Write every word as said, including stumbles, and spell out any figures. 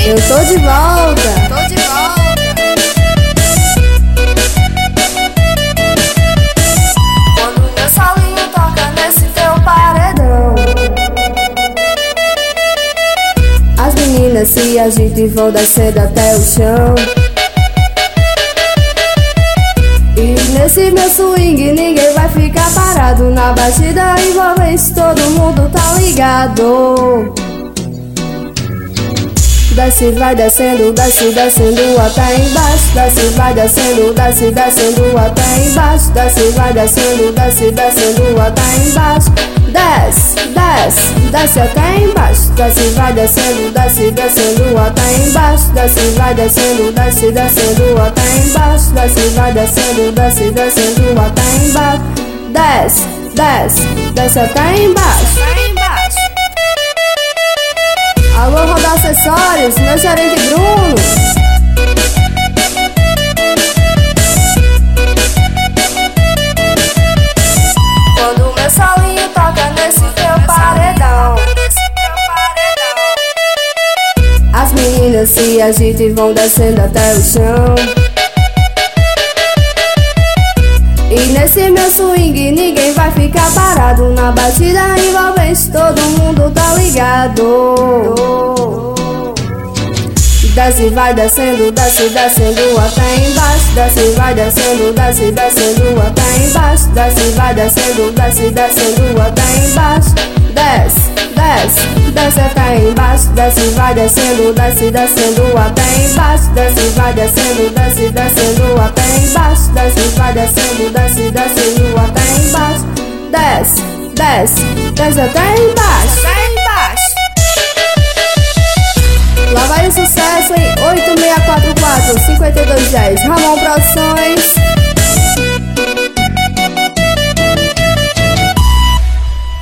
Eu tô de volta. Tô de volta. Quando meu solinho toca nesse teu paredão, As meninas se agitam e vão descendo até o chão. E nesse meu swing ninguém vai ficar parado. Na batida envolvente todo mundo tá ligado. Desce, vai descendo, desce, descendo até embaixo. Desce, vai descendo, desce, descendo até embaixo. Desce, vai descendo, desce, descendo até embaixo. Desce, desce, desce até embaixo. Desce, vai descendo, desce, descendo até embaixo. Desce, vai descendo, desce, descendo até embaixo. Desce, vai descendo, desce, descendo até embaixo. Desce, desce, desce até embaixo. lá embaixo. Alô, Roda Acessórios, meu gerente Bruno. Quando meu solinho toca nesse teu paredão, As meninas se agitam e vão descendo até o chão. E nesse meu swing ninguém vai ficar parado. Na batida envolvente todo mundo tá ligado. Desce, vai descendo, desce, descendo até embaixo. Desce, vai descendo, desce, descendo até embaixo. Desce, vai descendo, desce, descendo até embaixo. Desce, desce, desce até embaixo. Desce, vai descendo, desce, descendo até embaixo. Desce, vai descendo, desce, descendo até embaixo. Desce, vai descendo, desce, descendo até embaixo. Desce, desce, desce até embaixo. lá embaixo. Lá vai o sucesso em oito seis quatro quatro, cinco dois um zero. Ramon Produções.